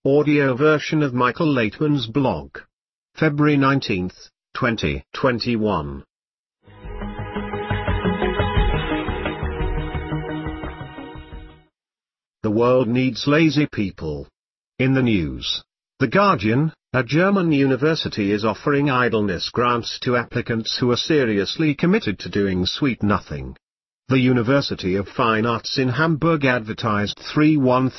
Audio version of Michael Laitman's blog. February 19, 2021. The world needs lazy people. In the news, The Guardian, a German university is offering idleness grants to applicants who are seriously committed to doing sweet nothing. The University of Fine Arts in Hamburg advertised three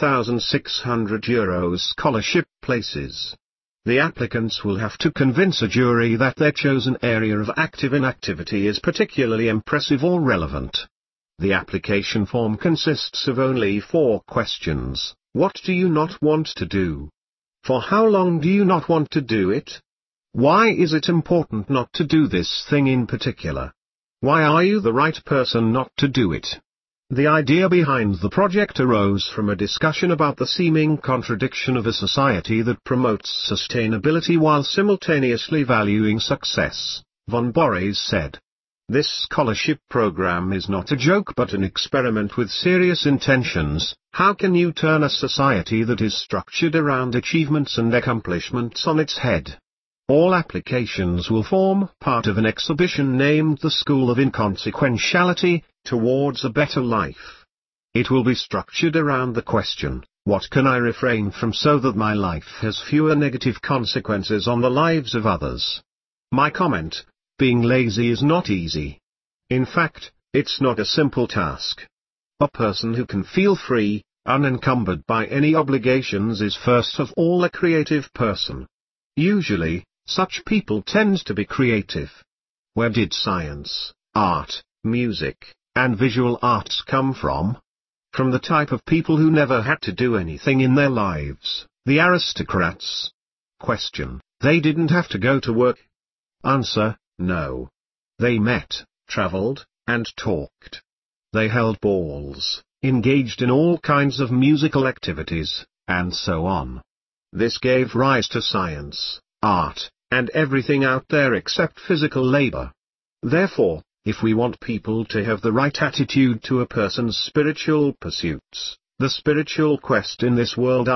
€1,600 scholarship places. The applicants will have to convince a jury that their chosen area of active inactivity is particularly impressive or relevant. The application form consists of only 4 questions. What do you not want to do? For how long do you not want to do it? Why is it important not to do this thing in particular? Why are you the right person not to do it? The idea behind the project arose from a discussion about the seeming contradiction of a society that promotes sustainability while simultaneously valuing success, von Borries said. This scholarship program is not a joke but an experiment with serious intentions. How can you turn a society that is structured around achievements and accomplishments on its head? All applications will form part of an exhibition named The School of Inconsequentiality, Towards a Better Life. It will be structured around the question, what can I refrain from so that my life has fewer negative consequences on the lives of others? My comment: being lazy is not easy. In fact, it's not a simple task. A person who can feel free, unencumbered by any obligations is first of all a creative person. Usually, such people tend to be creative. Where did science, art, music, and visual arts come from? From the type of people who never had to do anything in their lives, the aristocrats. Question: they didn't have to go to work? Answer: no. They met, traveled, and talked. They held balls, engaged in all kinds of musical activities, and so on. This gave rise to science, art, and everything out there except physical labor. Therefore, if we want people to have the right attitude to a person's spiritual pursuits, the spiritual quest in this world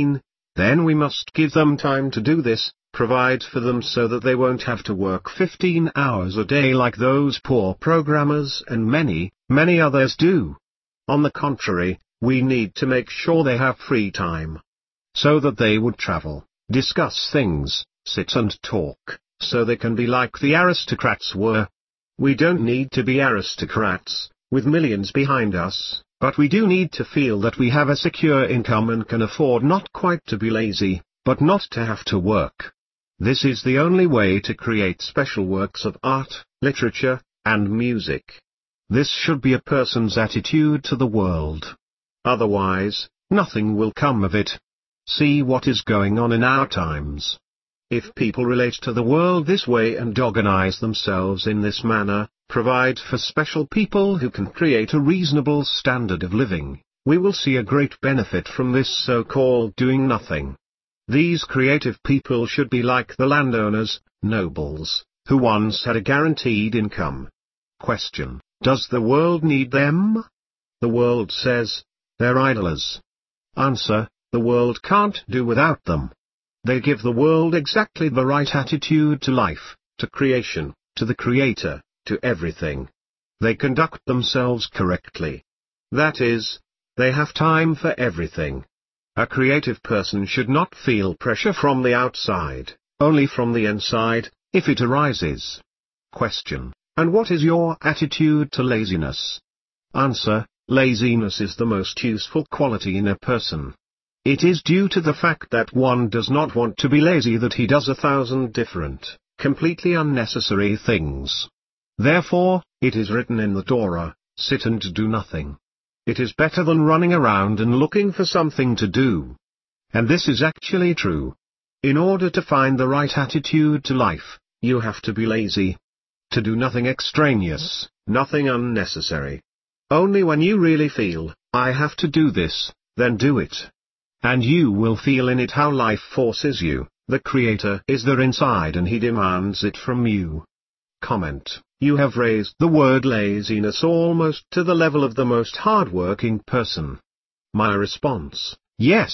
then we must give them time to do this, provide for them so that they won't have to work 15 hours a day like those poor programmers and many, many others do. On the contrary, we need to make sure they have free time, so that they would travel, discuss things, sit and talk, so they can be like the aristocrats were. We don't need to be aristocrats, with millions behind us, but we do need to feel that we have a secure income and can afford not quite to be lazy, but not to have to work. This is the only way to create special works of art, literature, and music. This should be a person's attitude to the world. Otherwise, nothing will come of it. See what is going on in our times. If people relate to the world this way and organize themselves in this manner, provide for special people who can create a reasonable standard of living, we will see a great benefit from this so-called doing nothing. These creative people should be like the landowners, nobles, who once had a guaranteed income. Question: does the world need them? The world says, they're idlers. Answer: the world can't do without them. They give the world exactly the right attitude to life, to creation, to the Creator, to everything. They conduct themselves correctly. That is, they have time for everything. A creative person should not feel pressure from the outside, only from the inside, if it arises. Question: and what is your attitude to laziness? Answer: laziness is the most useful quality in a person. It is due to the fact that one does not want to be lazy that he does 1,000 different, completely unnecessary things. Therefore, it is written in the Torah, sit and do nothing. It is better than running around and looking for something to do. And this is actually true. In order to find the right attitude to life, you have to be lazy. To do nothing extraneous, nothing unnecessary. Only when you really feel, I have to do this, then do it. And you will feel in it how life forces you. The Creator is there inside and He demands it from you. Comment: you have raised the word laziness almost to the level of the most hard-working person. My response: yes,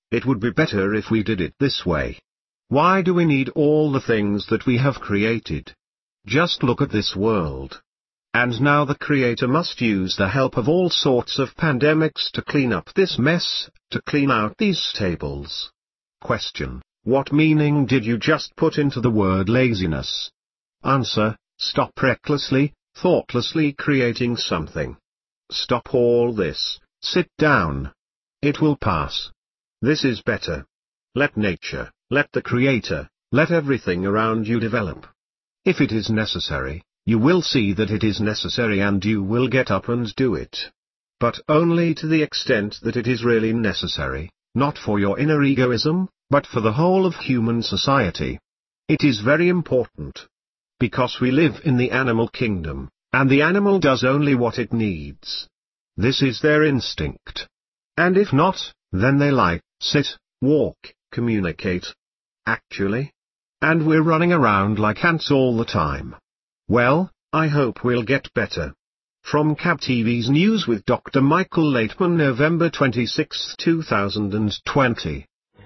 It would be better if we did it this way. Why do we need all the things that we have created? Just look at this world. And now the Creator must use the help of all sorts of pandemics to clean up this mess, to clean out these tables. Question: what meaning did you just put into the word laziness? Answer: stop recklessly, thoughtlessly creating something. Stop all this, sit down. It will pass. This is better. Let nature, let the Creator, let everything around you develop. If it is necessary, you will see that it is necessary and you will get up and do it. But only to the extent that it is really necessary, not for your inner egoism, but for the whole of human society. It is very important. Because we live in the animal kingdom, and the animal does only what it needs. This is their instinct. And if not, then they lie, sit, walk, communicate. Actually. And we're running around like ants all the time. Well, I hope we'll get better. From CAB TV's News with Dr. Michael Laitman, November 26, 2020.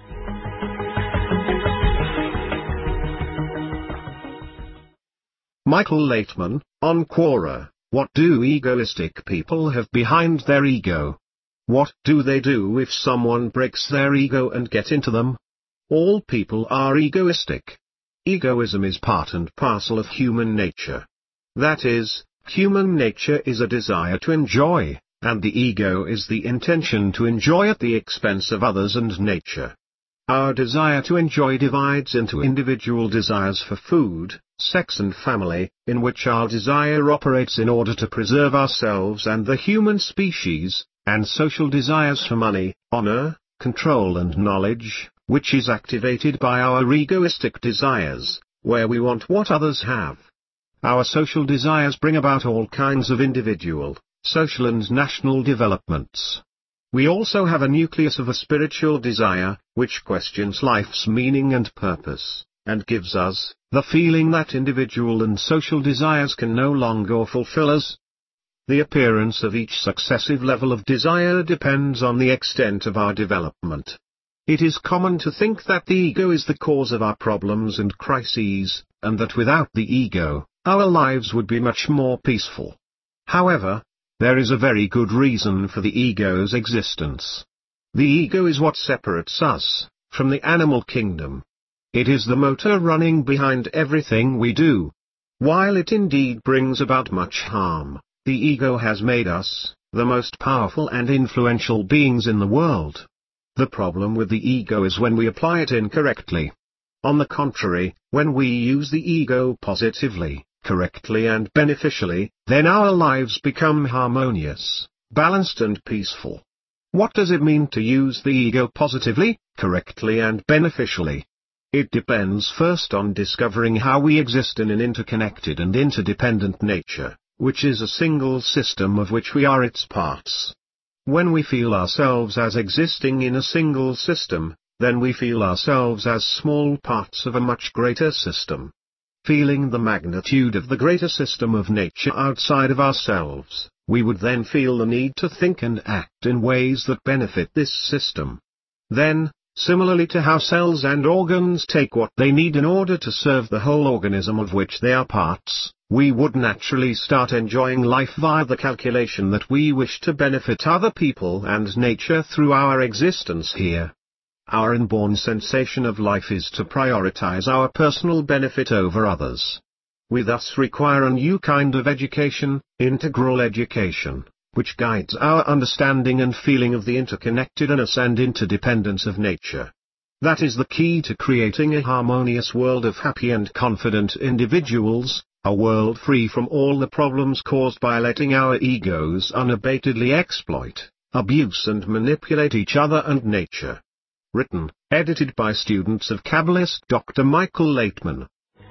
Michael Laitman, on Quora: what do egoistic people have behind their ego? What do they do if someone breaks their ego and get into them? All people are egoistic. Egoism is part and parcel of human nature. That is, human nature is a desire to enjoy, and the ego is the intention to enjoy at the expense of others and nature. Our desire to enjoy divides into individual desires for food, sex and family, in which our desire operates in order to preserve ourselves and the human species, and social desires for money, honor, control and knowledge, which is activated by our egoistic desires, where we want what others have. Our social desires bring about all kinds of individual, social and national developments. We also have a nucleus of a spiritual desire, which questions life's meaning and purpose, and gives us the feeling that individual and social desires can no longer fulfill us. The appearance of each successive level of desire depends on the extent of our development. It is common to think that the ego is the cause of our problems and crises, and that without the ego, our lives would be much more peaceful. However, there is a very good reason for the ego's existence. The ego is what separates us from the animal kingdom. It is the motor running behind everything we do. While it indeed brings about much harm, the ego has made us the most powerful and influential beings in the world. The problem with the ego is when we apply it incorrectly. On the contrary, when we use the ego positively, correctly and beneficially, then our lives become harmonious, balanced and peaceful. What does it mean to use the ego positively, correctly and beneficially? It depends first on discovering how we exist in an interconnected and interdependent nature, which is a single system of which we are its parts. When we feel ourselves as existing in a single system, then we feel ourselves as small parts of a much greater system. Feeling the magnitude of the greater system of nature outside of ourselves, we would then feel the need to think and act in ways that benefit this system. Then, similarly to how cells and organs take what they need in order to serve the whole organism of which they are parts, we would naturally start enjoying life via the calculation that we wish to benefit other people and nature through our existence here. Our inborn sensation of life is to prioritize our personal benefit over others. We thus require a new kind of education, integral education, which guides our understanding and feeling of the interconnectedness and interdependence of nature. That is the key to creating a harmonious world of happy and confident individuals, a world free from all the problems caused by letting our egos unabatedly exploit, abuse and manipulate each other and nature. Written, edited by students of Kabbalist Dr. Michael Laitman.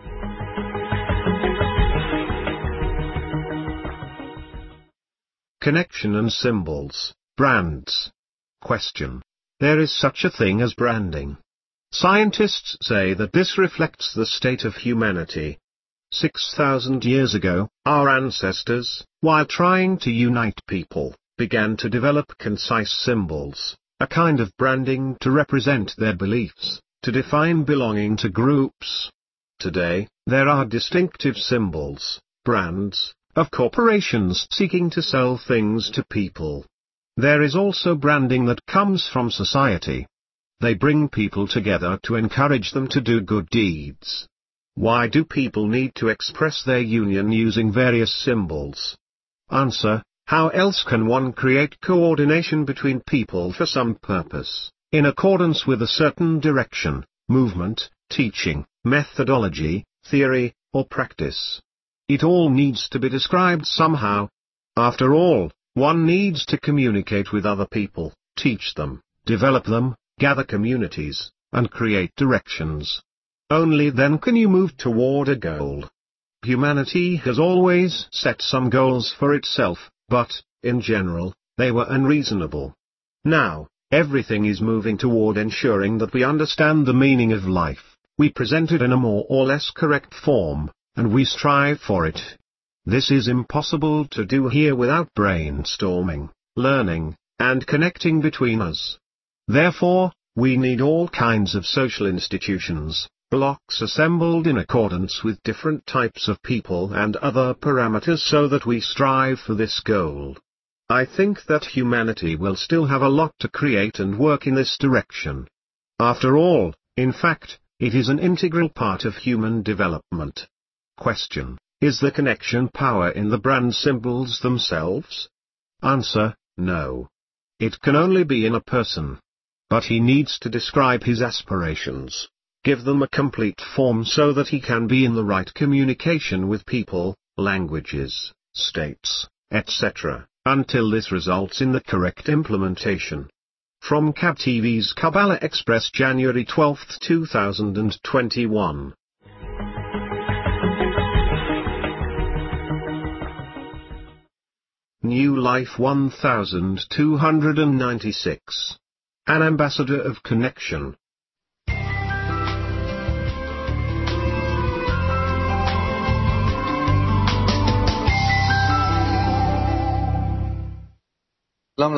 Connection and symbols, brands. Question: there is such a thing as branding. Scientists say that this reflects the state of humanity. 6,000 years ago, our ancestors, while trying to unite people, began to develop concise symbols, a kind of branding to represent their beliefs, to define belonging to groups. Today, there are distinctive symbols, brands, of corporations seeking to sell things to people. There is also branding that comes from society. They bring people together to encourage them to do good deeds. Why do people need to express their union using various symbols? Answer: how else can one create coordination between people for some purpose, in accordance with a certain direction, movement, teaching, methodology, theory, or practice? It all needs to be described somehow. After all, one needs to communicate with other people, teach them, develop them, gather communities, and create directions. Only then can you move toward a goal. Humanity has always set some goals for itself, but, in general, they were unreasonable. Now, everything is moving toward ensuring that we understand the meaning of life, we present it in a more or less correct form, and we strive for it. This is impossible to do here without brainstorming, learning, and connecting between us. Therefore, we need all kinds of social institutions, blocks assembled in accordance with different types of people and other parameters so that we strive for this goal. I think that humanity will still have a lot to create and work in this direction. After all, in fact, it is an integral part of human development. Question: is the connection power in the brand symbols themselves? Answer: no. It can only be in a person. But he needs to describe his aspirations, give them a complete form so that he can be in the right communication with people, languages, states, etc., until this results in the correct implementation. From KAB TV's Kabbalah Express, January 12, 2021. New Life 1296. An ambassador of connection. Hello,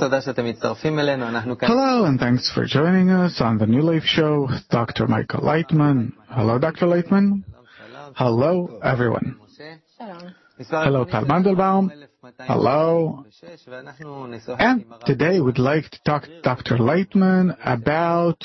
and thanks for joining us on the New Life Show. Dr. Michael Leitman. Hello, Dr. Leitman. Hello, everyone. Hello, Tal Mandelbaum. Hello. And today we'd like to talk to Dr. Leitman about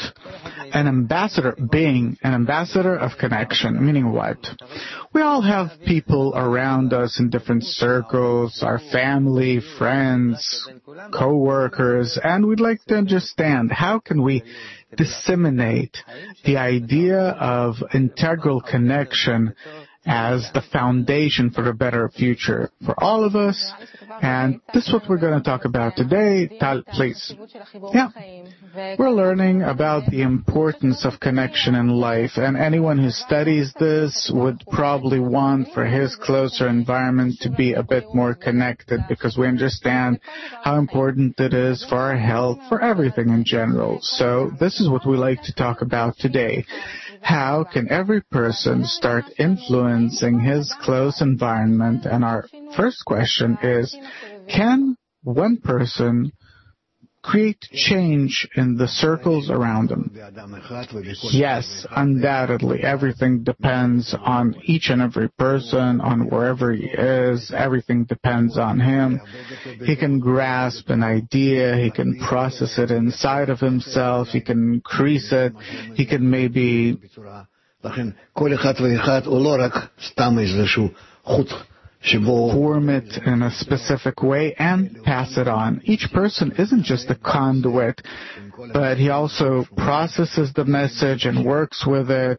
being an ambassador of connection, meaning what? We all have people around us in different circles, our family, friends, co-workers, and we'd like to understand how can we disseminate the idea of integral connection as the foundation for a better future for all of us. And this is what we're going to talk about today. Tal, please. Yeah. We're learning about the importance of connection in life, and anyone who studies this would probably want for his closer environment to be a bit more connected, because we understand how important it is for our health, for everything in general. So this is what we like to talk about today. How can every person start influencing his close environment? And our first question is, can one person create change in the circles around them? Yes, undoubtedly. Everything depends on each and every person, on wherever he is. Everything depends on him. He can grasp an idea. He can process it inside of himself. He can increase it. He can maybe form it in a specific way and pass it on. Each person isn't just a conduit, but he also processes the message and works with it.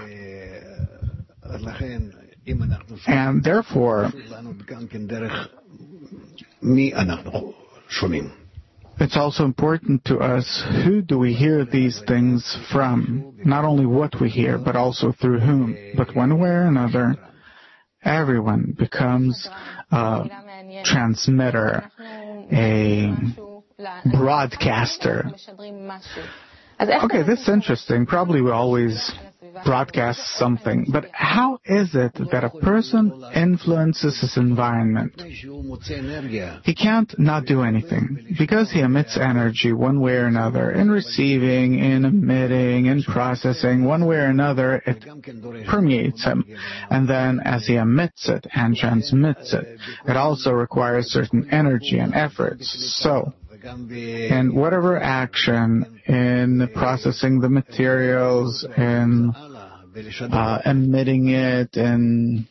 And therefore, it's also important to us, who do we hear these things from? Not only what we hear, but also through whom. But one way or another, everyone becomes a transmitter, a broadcaster. Okay, this is interesting. Probably we always broadcasts something. But how is it that a person influences his environment? He can't not do anything because he emits energy one way or another, in receiving, in emitting, in processing, one way or another, it permeates him. And then as he emits it and transmits it, it also requires certain energy and efforts. So, in whatever action, in processing the materials, in emitting it, in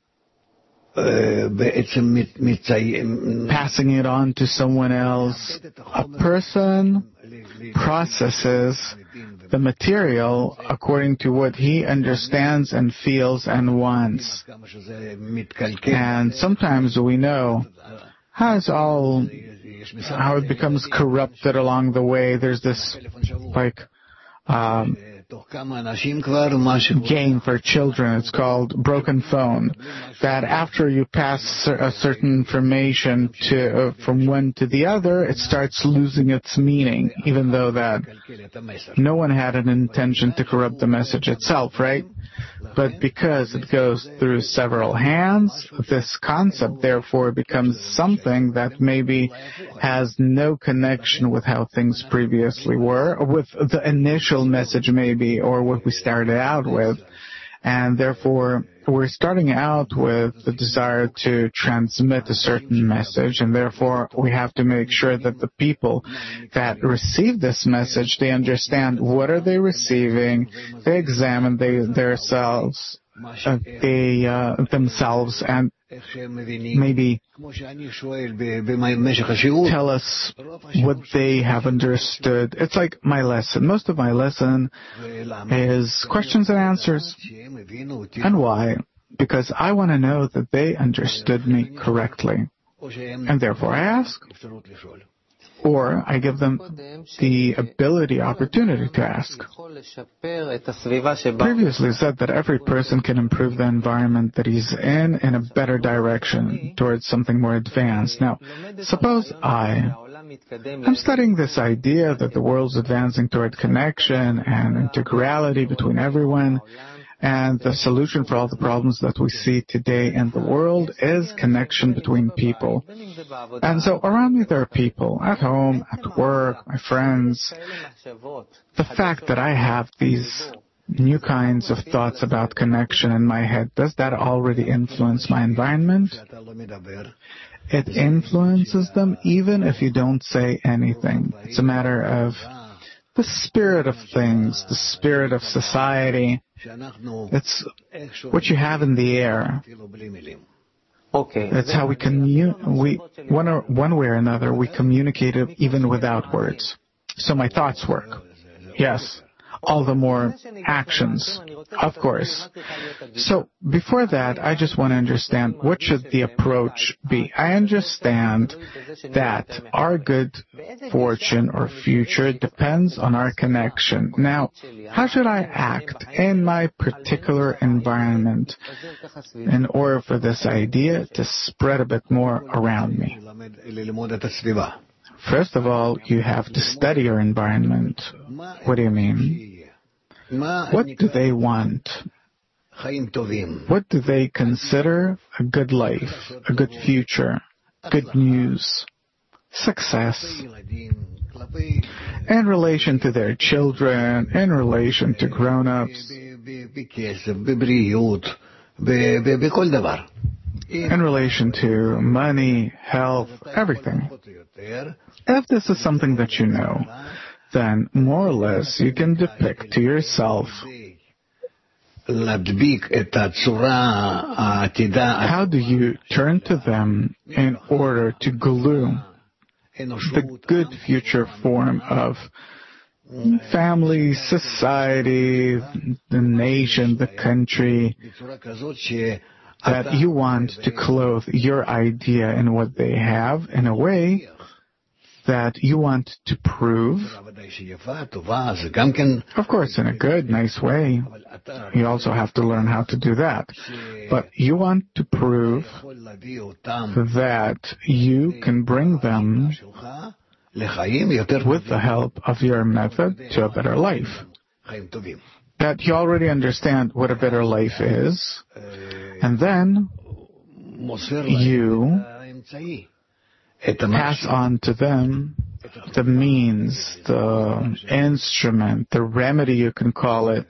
passing it on to someone else, a person processes the material according to what he understands and feels and wants. And sometimes we know how it becomes corrupted along the way. There's this game for children. It's called Broken Phone. That after you pass a certain information from one to the other, it starts losing its meaning, even though that no one had an intention to corrupt the message itself, right? But because it goes through several hands, this concept therefore becomes something that maybe has no connection with how things previously were, or with the initial message maybe, or what we started out with. And therefore, we're starting out with the desire to transmit a certain message, and therefore we have to make sure that the people that receive this message, they understand what are they receiving, they examine themselves, and maybe tell us what they have understood. It's like my lesson. Most of my lesson is questions and answers. And why? Because I want to know that they understood me correctly. And therefore I ask. Or I give them the opportunity to ask. Previously said that every person can improve the environment that he's in a better direction, towards something more advanced. Now, suppose I'm studying this idea that the world's advancing toward connection and integrality between everyone, and the solution for all the problems that we see today in the world is connection between people. And so around me there are people, at home, at work, my friends. The fact that I have these new kinds of thoughts about connection in my head, does that already influence my environment? It influences them even if you don't say anything. It's a matter of the spirit of things, the spirit of society. It's what you have in the air. It's how we one way or another, we communicate it even without words. So my thoughts work. Yes. All the more actions, of course. So before that, I just want to understand what should the approach be. I understand that our good fortune or future depends on our connection. Now, how should I act in my particular environment in order for this idea to spread a bit more around me? First of all, you have to study your environment. What do you mean? What do they want? What do they consider a good life, a good future, good news, success? In relation to their children, in relation to grown-ups, in relation to money, health, everything. If this is something that you know, then more or less you can depict to yourself how do you turn to them in order to glue the good future form of family, society, the nation, the country, that you want to clothe your idea in what they have in a way that you want to prove, of course, in a good, nice way. You also have to learn how to do that. But you want to prove that you can bring them, with the help of your method, to a better life. that you already understand what a better life is, and then you pass on to them the means, the instrument, the remedy, you can call it,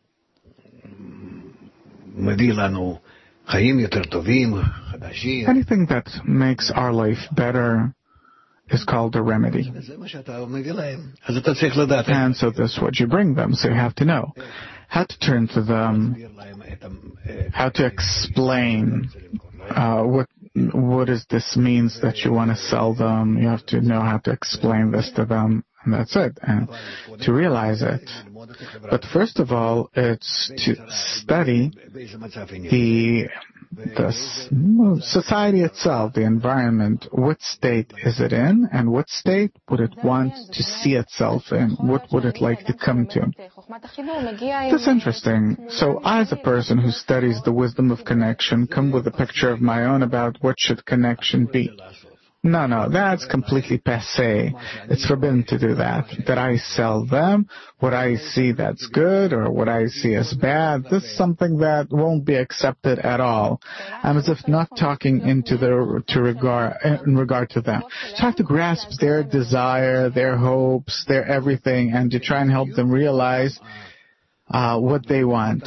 anything that makes our life better is called a remedy. And so this is what you bring them, so you have to know how to turn to them, how to explain what is this means that you want to sell them. You have to know how to explain this to them, and that's it, and to realize it. But first of all, it's to study the society itself, the environment. What state is it in, and what state would it want to see itself in? What would it like to come to? That's interesting. So I, as a person who studies the wisdom of connection, come with a picture of my own about what should connection be. No, that's completely passé. It's forbidden to do that. That I sell them what I see that's good or what I see as bad. This is something that won't be accepted at all. I'm as if not talking in regard to them. So I have to grasp their desire, their hopes, their everything, and to try and help them realize what they want.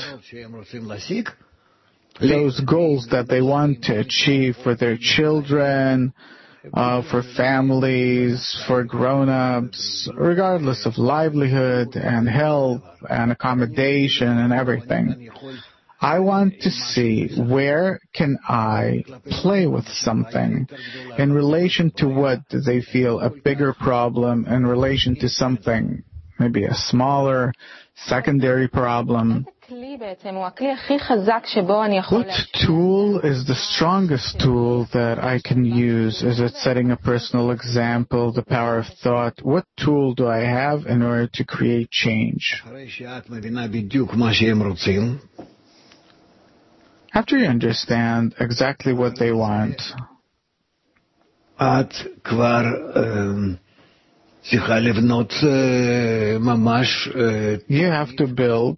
Those goals that they want to achieve for their children, for families, for grown-ups, regardless of livelihood and health and accommodation and everything. I want to see where can I play with something in relation to what they feel a bigger problem, in relation to something, maybe a smaller, secondary problem. What tool is the strongest tool that I can use? Is it setting a personal example, the power of thought? What tool do I have in order to create change? After you understand exactly what they want, you have to build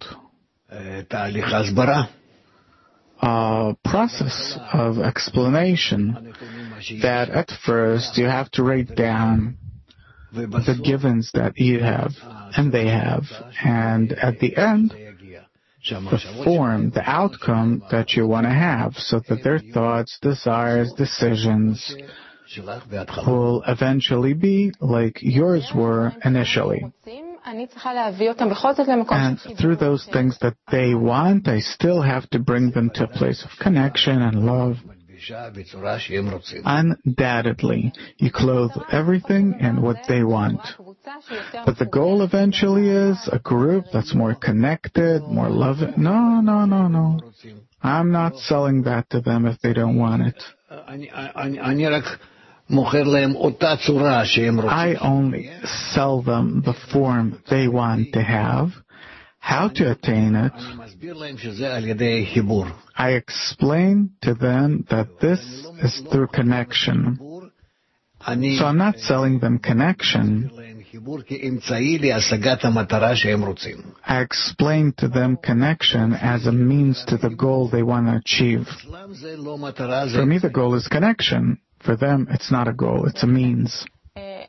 a process of explanation that at first you have to write down the givens that you have and they have, and at the end the form, the outcome that you want to have, so that their thoughts, desires, decisions will eventually be like yours were initially. And through those things that they want, I still have to bring them to a place of connection and love. Undoubtedly, you clothe everything in what they want. But the goal eventually is a group that's more connected, more loving. No. I'm not selling that to them if they don't want it. I only sell them the form they want to have, how to attain it. I explain to them that this is through connection. So I'm not selling them connection. I explain to them connection as a means to the goal they want to achieve. For me, the goal is connection. For them, it's not a goal, it's a means. Now,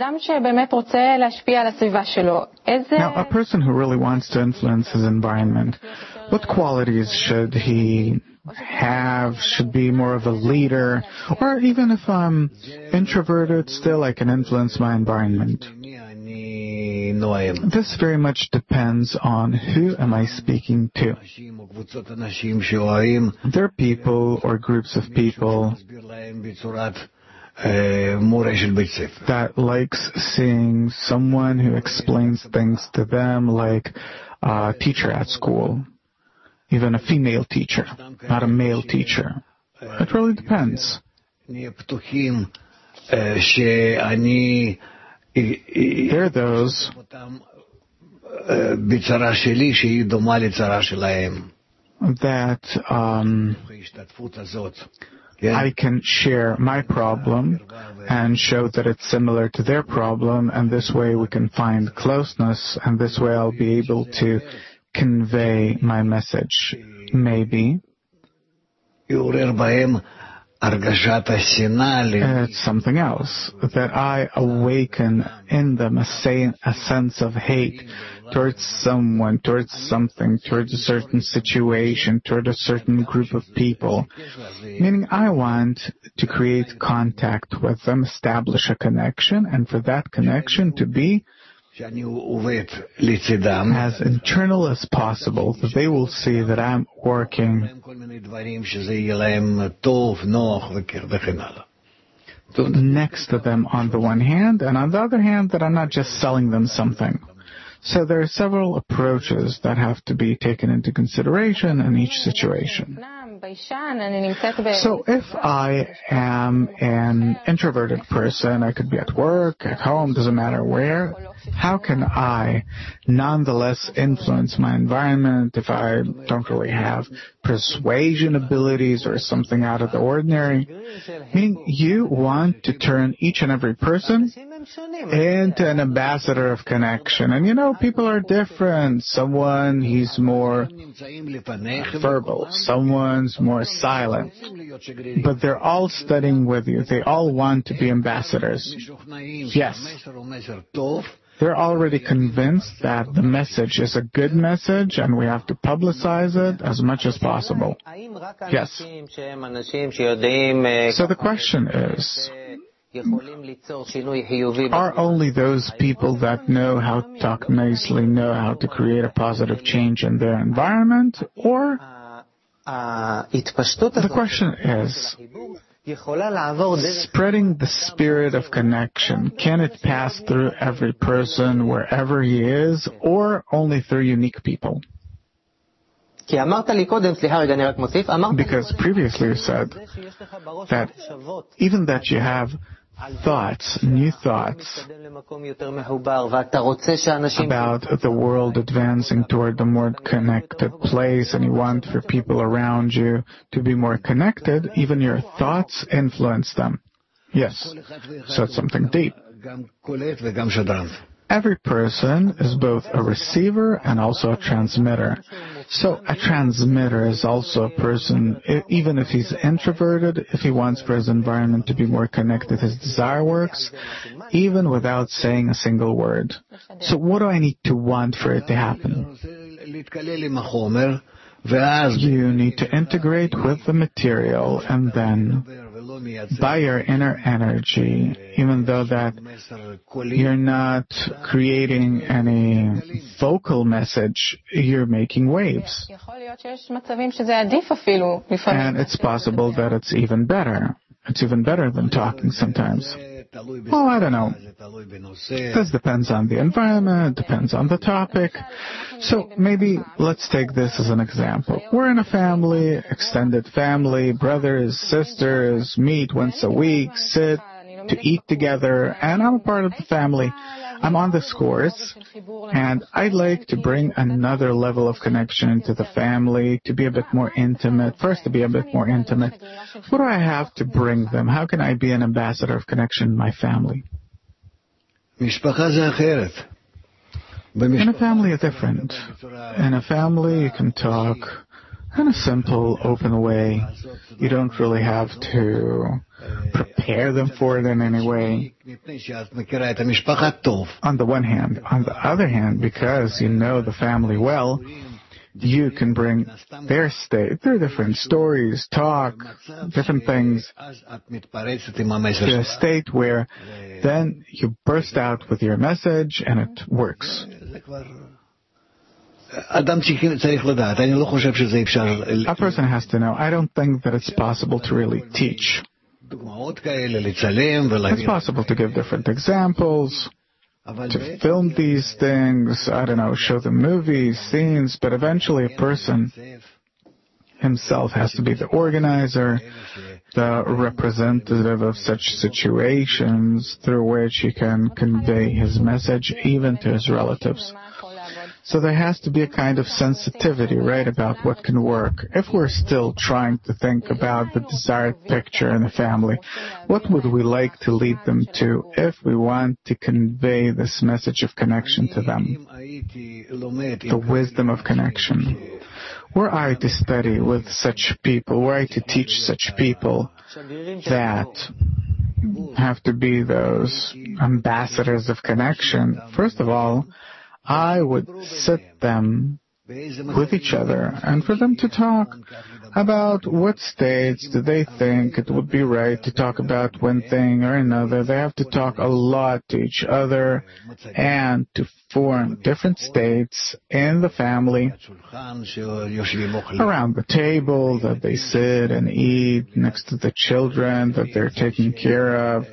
a person who really wants to influence his environment, what qualities should he have? Should be more of a leader? Or even if I'm introverted, still I can influence my environment. This very much depends on who am I speaking to. There are people or groups of people that likes seeing someone who explains things to them, like a teacher at school, even a female teacher, not a male teacher. It really depends. There are those that I can share my problem and show that it's similar to their problem, and this way we can find closeness, and this way I'll be able to convey my message? Maybe it's something else, that I awaken in them a sense of hate towards someone, towards something, towards a certain situation, towards a certain group of people. Meaning I want to create contact with them, establish a connection, and for that connection to be as internal as possible, that they will see that I'm working next to them on the one hand, and on the other hand, that I'm not just selling them something. So there are several approaches that have to be taken into consideration in each situation. So if I am an introverted person, I could be at work, at home, doesn't matter where, how can I nonetheless influence my environment if I don't really have persuasion abilities or something out of the ordinary? Meaning you want to turn each and every person into an ambassador of connection. And people are different. Someone, he's more verbal. Someone's more silent. But they're all studying with you. They all want to be ambassadors. Yes. They're already convinced that the message is a good message and we have to publicize it as much as possible. Yes. So the question is, are only those people that know how to talk nicely know how to create a positive change in their environment? Or the question is, spreading the spirit of connection, can it pass through every person wherever he is, or only through unique people? Because previously you said that even that you have thoughts, new thoughts about the world advancing toward a more connected place, and you want for people around you to be more connected, even your thoughts influence them. Yes. So it's something deep. Every person is both a receiver and also a transmitter. So a transmitter is also a person, even if he's introverted, if he wants for his environment to be more connected, his desire works, even without saying a single word. So what do I need to want for it to happen? You need to integrate with the material, and then by your inner energy, even though that you're not creating any vocal message, you're making waves. And it's possible that it's even better. It's even better than talking sometimes. Well, I don't know. This depends on the environment, depends on the topic. So maybe let's take this as an example. We're in a family, extended family, brothers, sisters, meet once a week, sit to eat together, and I'm a part of the family. I'm on this course, and I'd like to bring another level of connection into the family, to be a bit more intimate. First, to be a bit more intimate. What do I have to bring them? How can I be an ambassador of connection in my family? In a family, it's different. In a family, you can talk in a simple, open way. You don't really have to prepare them for it in any way. On the one hand. On the other hand, because you know the family well, you can bring their different stories, talk, different things, to a state where then you burst out with your message and it works. A person has to know. I don't think that it's possible to really teach. It's possible to give different examples, to film these things, show them movies, scenes, but eventually a person himself has to be the organizer, the representative of such situations through which he can convey his message even to his relatives. So there has to be a kind of sensitivity, right, about what can work. If we're still trying to think about the desired picture in the family, what would we like to lead them to if we want to convey this message of connection to them? The wisdom of connection. Were I to study with such people, were I to teach such people that have to be those ambassadors of connection, first of all, I would sit them with each other and for them to talk about what states do they think it would be right to talk about one thing or another. They have to talk a lot to each other and to form different states in the family around the table that they sit and eat next to the children that they're taking care of.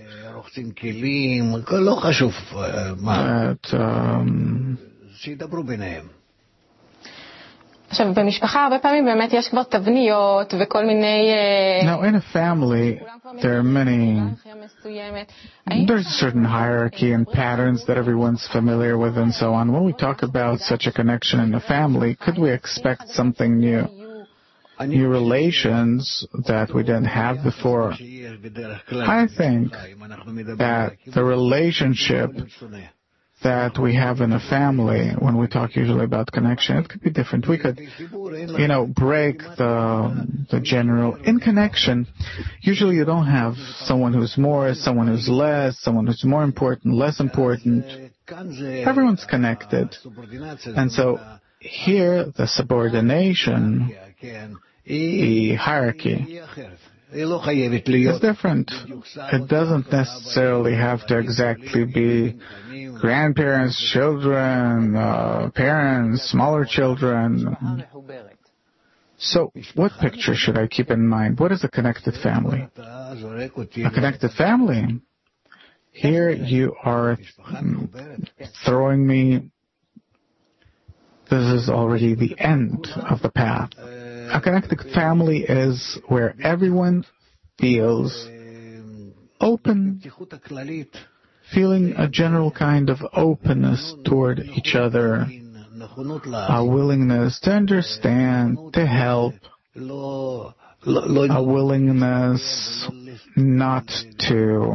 עכשיו, במשפחה הרבה פעמים באמת יש כבר תבניות וכל מיני... Now, in a family, there are there's a certain hierarchy and patterns that everyone's familiar with and so on. When we talk about such a connection in a family, could we expect something new? New relations that we didn't have before? I think that the relationship that we have in a family, when we talk usually about connection, it could be different. We could, break the general. In connection, usually you don't have someone who's more, someone who's less, someone who's more important, less important. Everyone's connected. And so here, the subordination, the hierarchy, is different. It doesn't necessarily have to exactly be grandparents, children, parents, smaller children. So, what picture should I keep in mind? What is a connected family? A connected family. Here you are throwing me. This is already the end of the path. A connected family is where everyone feels open, feeling a general kind of openness toward each other, a willingness to understand, to help, a willingness not to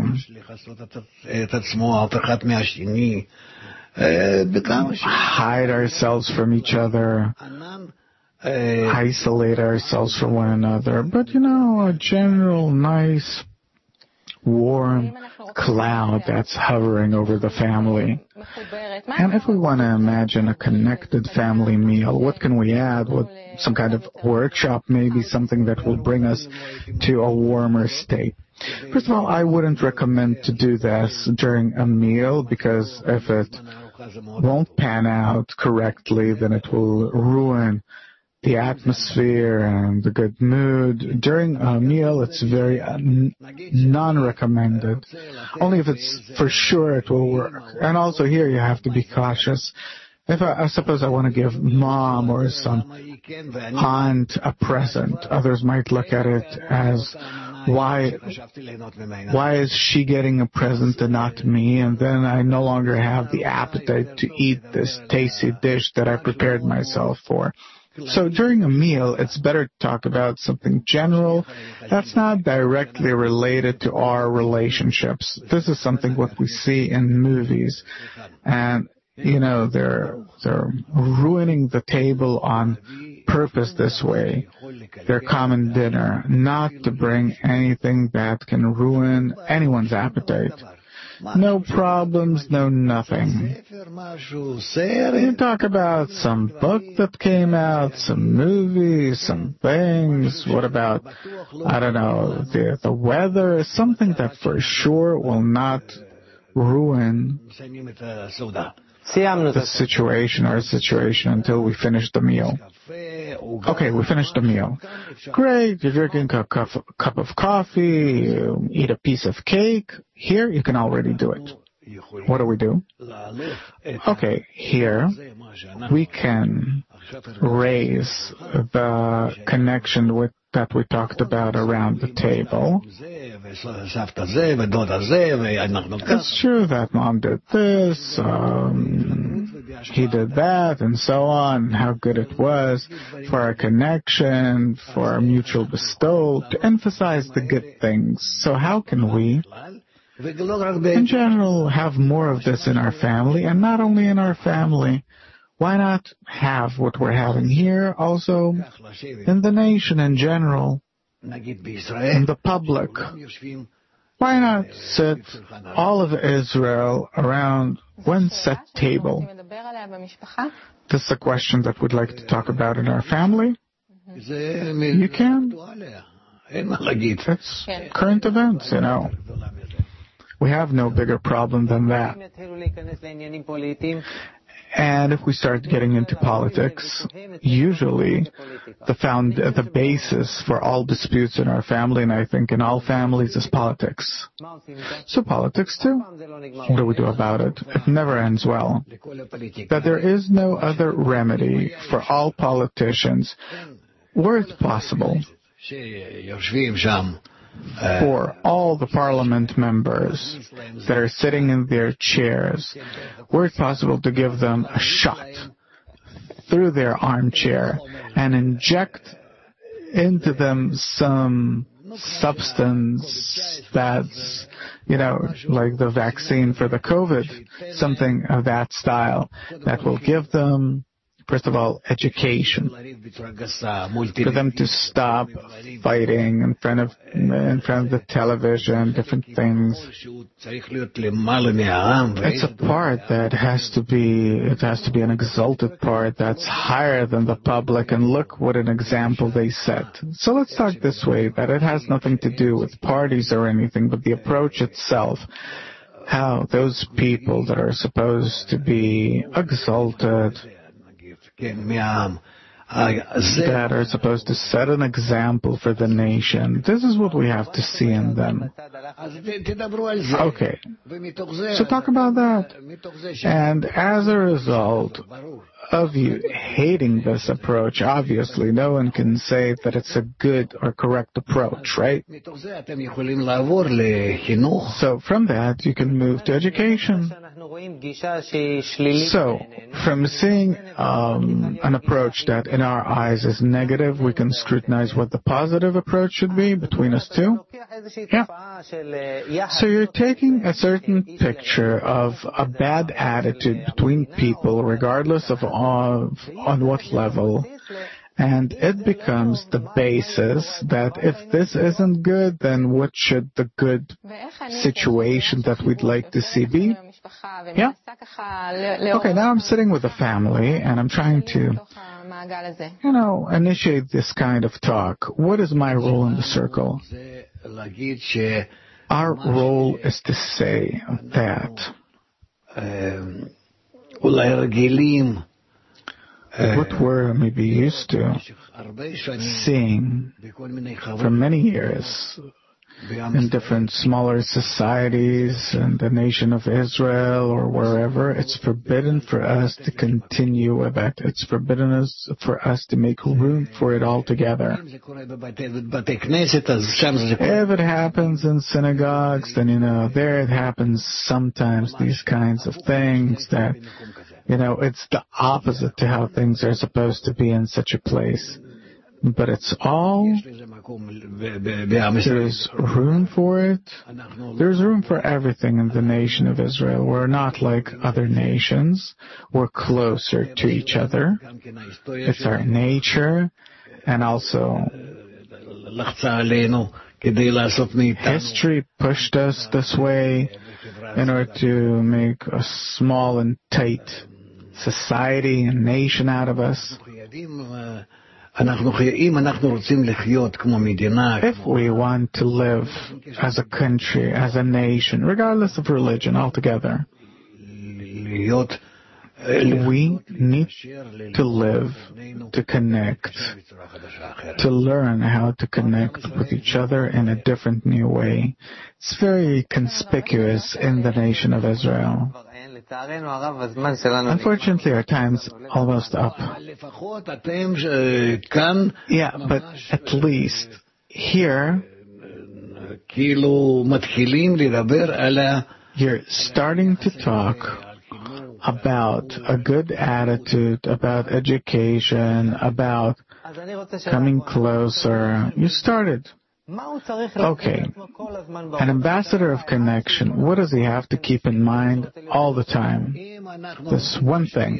hide ourselves from each other, isolate ourselves from one another, but a general nice warm cloud that's hovering over the family. And if we want to imagine a connected family meal, what can we add? Some kind of workshop, maybe something that will bring us to a warmer state. First of all, I wouldn't recommend to do this during a meal, because if it won't pan out correctly, then it will ruin the atmosphere and the good mood. During a meal, it's very non-recommended. Only if it's for sure it will work. And also here you have to be cautious. If I suppose I want to give mom or some aunt a present, others might look at it as, why is she getting a present and not me? And then I no longer have the appetite to eat this tasty dish that I prepared myself for. So during a meal, it's better to talk about something general that's not directly related to our relationships. This is something what we see in movies. And, they're ruining the table on purpose this way. Their common dinner, not to bring anything that can ruin anyone's appetite. No problems, no nothing. You talk about some book that came out, some movies, some things. What about, the weather? Something that for sure will not ruin the situation until we finish the meal. Okay, we finished the meal. Great, you're drinking a cup of coffee, you eat a piece of cake. Here, you can already do it. What do? Okay, here, we can raise the connection that we talked about around the table. It's true that mom did this, he did that, and so on, how good it was for our connection, for our mutual bestowal, to emphasize the good things. So how can we, in general, have more of this in our family, and not only in our family? Why not have what we're having here also in the nation in general, in the public? Why not sit all of Israel around one set table? This is a question that we'd like to talk about in our family. You can. It's current events, We have no bigger problem than that. And if we start getting into politics, usually the basis for all disputes in our family, and I think in all families, is politics. So politics too. What do we do about it? It never ends well. That there is no other remedy for all politicians, were it possible, for all the parliament members that are sitting in their chairs, were it possible to give them a shot through their armchair and inject into them some substance that's, like the vaccine for the COVID, something of that style that will give them, first of all, education, for them to stop fighting in front of the television, different things. It's a part that has to be an exalted part that's higher than the public, and look what an example they set. So let's talk this way, that it has nothing to do with parties or anything, but the approach itself. How those people that are supposed to be exalted, that are supposed to set an example for the nation. This is what we have to see in them. Okay, so talk about that. And as a result of you hating this approach, obviously no one can say that it's a good or correct approach, right? So from that you can move to education. So, from seeing an approach that in our eyes is negative, we can scrutinize what the positive approach should be between us two. Yeah. So you're taking a certain picture of a bad attitude between people, regardless of on what level, and it becomes the basis that if this isn't good, then what should the good situation that we'd like to see be? Yeah. Okay, now I'm sitting with a family and I'm trying to, initiate this kind of talk. What is my role in the circle? Our role is to say that what we're maybe used to seeing for many years in different smaller societies in the nation of Israel or wherever, it's forbidden for us to continue with it. It's forbidden for us to make room for it altogether. If it happens in synagogues, then, there it happens sometimes, these kinds of things that, it's the opposite to how things are supposed to be in such a place. But it's all, there's room for it. There's room for everything in the nation of Israel. We're not like other nations. We're closer to each other. It's our nature, and also history pushed us this way in order to make a small and tight society and nation out of us. If we want to live as a country, as a nation, regardless of religion altogether, we need to live, to connect, to learn how to connect with each other in a different new way. It's very conspicuous in the nation of Israel. Unfortunately, our time's almost up. Yeah, but at least here, you're starting to talk about a good attitude, about education, about coming closer. You started. Okay. An ambassador of connection, what does he have to keep in mind all the time? This one thing.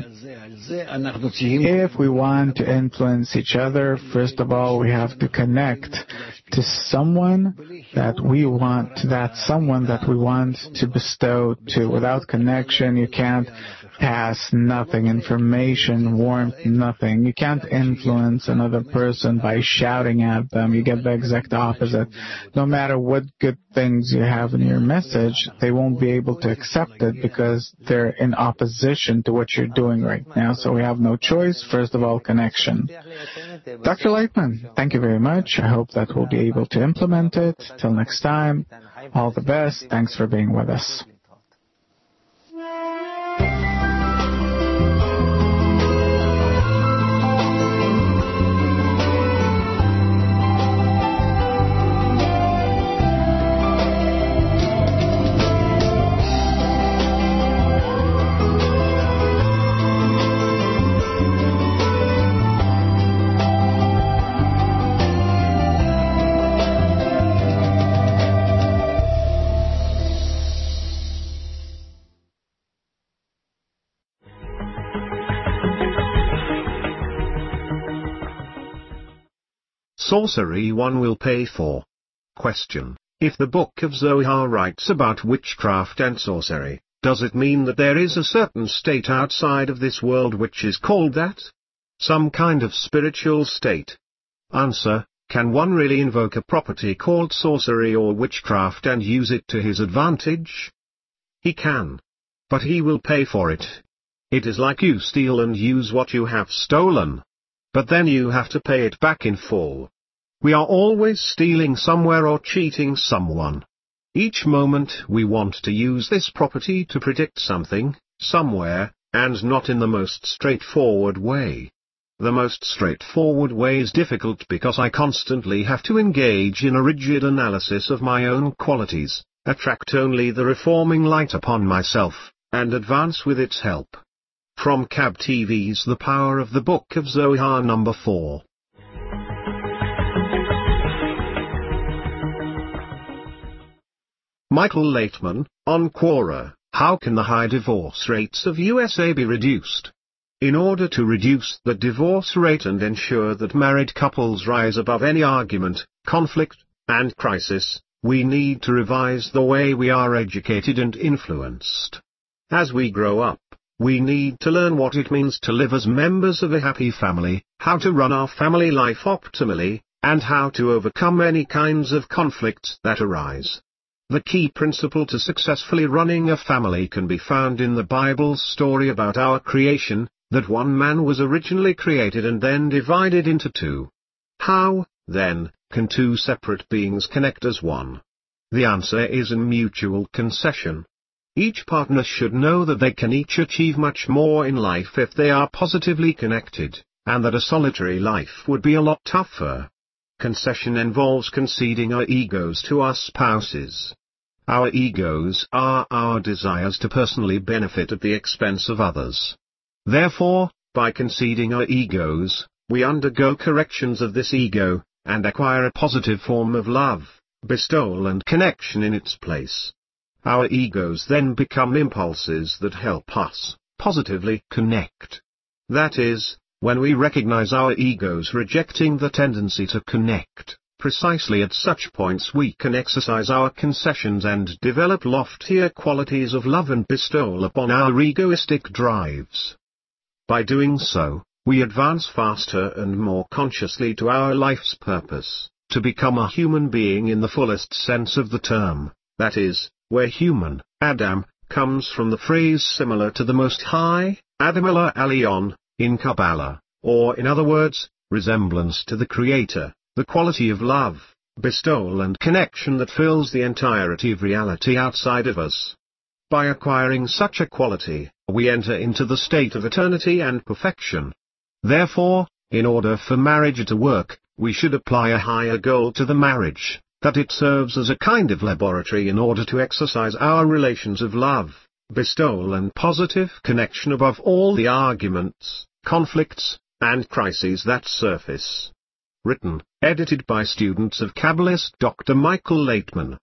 If we want to influence each other, first of all, we have to connect to someone that we want, to bestow to. Without connection, you can't pass nothing, information, warmth, nothing. You can't influence another person by shouting at them. You get the exact opposite. No matter what good things you have in your message, they won't be able to accept it because they're in opposition to what you're doing right now. So we have no choice. First of all, connection. Dr. Leitman, thank you very much. I hope that we'll be able to implement it. Till next time, all the best. Thanks for being with us. Sorcery one will pay for. Question. If the Book of Zohar writes about witchcraft and sorcery, does it mean that there is a certain state outside of this world which is called that? Some kind of spiritual state? Answer. Can one really invoke a property called sorcery or witchcraft and use it to his advantage? He can. But he will pay for it. It is like you steal and use what you have stolen. But then you have to pay it back in full. We are always stealing somewhere or cheating someone. Each moment we want to use this property to predict something, somewhere, and not in the most straightforward way. The most straightforward way is difficult because I constantly have to engage in a rigid analysis of my own qualities, attract only the reforming light upon myself, and advance with its help. From Cab TV's The Power of the Book of Zohar number 4. Michael Laitman, on Quora, how can the high divorce rates of USA be reduced? In order to reduce the divorce rate and ensure that married couples rise above any argument, conflict, and crisis, we need to revise the way we are educated and influenced. As we grow up, we need to learn what it means to live as members of a happy family, how to run our family life optimally, and how to overcome any kinds of conflicts that arise. The key principle to successfully running a family can be found in the Bible's story about our creation, that one man was originally created and then divided into two. How, then, can two separate beings connect as one? The answer is in mutual concession. Each partner should know that they can each achieve much more in life if they are positively connected, and that a solitary life would be a lot tougher. Concession involves conceding our egos to our spouses. Our egos are our desires to personally benefit at the expense of others. Therefore, by conceding our egos, we undergo corrections of this ego, and acquire a positive form of love, bestowal and connection in its place. Our egos then become impulses that help us positively connect. That is, when we recognize our egos rejecting the tendency to connect, precisely at such points we can exercise our concessions and develop loftier qualities of love and bestowal upon our egoistic drives. By doing so, we advance faster and more consciously to our life's purpose, to become a human being in the fullest sense of the term, that is, where human, Adam, comes from the phrase similar to the Most High, Adam Elah Elyon, in Kabbalah, or in other words, resemblance to the Creator, the quality of love, bestowal and connection that fills the entirety of reality outside of us. By acquiring such a quality, we enter into the state of eternity and perfection. Therefore, in order for marriage to work, we should apply a higher goal to the marriage, that it serves as a kind of laboratory in order to exercise our relations of love, bestowal and positive connection above all the arguments, conflicts, and crises that surface. Written, edited by students of Kabbalist Dr. Michael Laitman.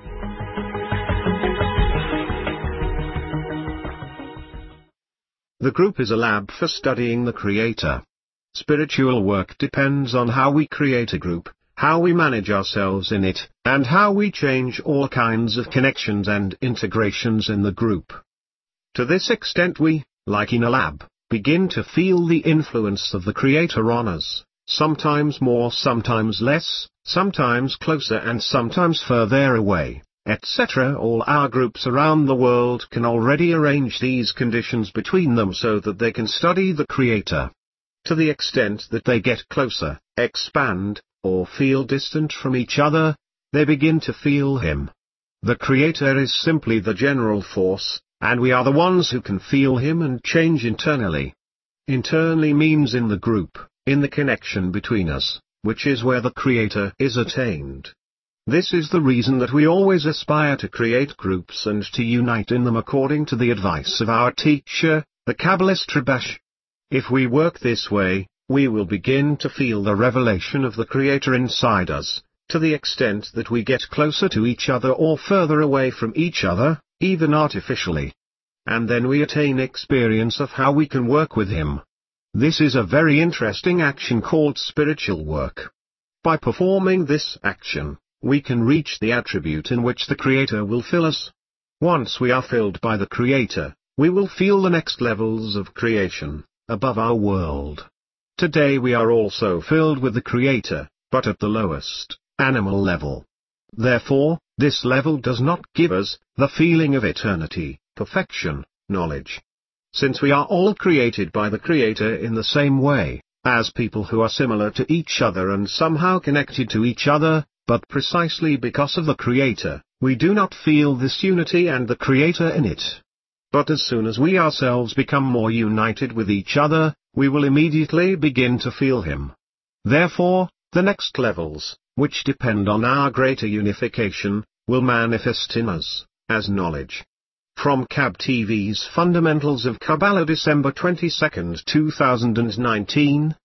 The group is a lab for studying the Creator. Spiritual work depends on how we create a group, how we manage ourselves in it, and how we change all kinds of connections and integrations in the group. To this extent we, like in a lab, begin to feel the influence of the Creator on us, sometimes more, sometimes less, sometimes closer and sometimes further away, etc. All our groups around the world can already arrange these conditions between them so that they can study the Creator. To the extent that they get closer, expand, or feel distant from each other, they begin to feel Him. The Creator is simply the general force, and we are the ones who can feel Him and change internally. Internally means in the group, in the connection between us, which is where the Creator is attained. This is the reason that we always aspire to create groups and to unite in them according to the advice of our teacher, the Kabbalist Rabash. If we work this way, we will begin to feel the revelation of the Creator inside us, to the extent that we get closer to each other or further away from each other, even artificially. And then we attain experience of how we can work with Him. This is a very interesting action called spiritual work. By performing this action, we can reach the attribute in which the Creator will fill us. Once we are filled by the Creator, we will feel the next levels of creation, above our world. Today we are also filled with the Creator, but at the lowest, animal level. Therefore, this level does not give us the feeling of eternity, perfection, knowledge. Since we are all created by the Creator in the same way, as people who are similar to each other and somehow connected to each other, but precisely because of the Creator, we do not feel this unity and the Creator in it. But as soon as we ourselves become more united with each other, we will immediately begin to feel Him. Therefore, the next levels, which depend on our greater unification, will manifest in us, as knowledge. From Kab TV's Fundamentals of Kabbalah, December 22, 2019.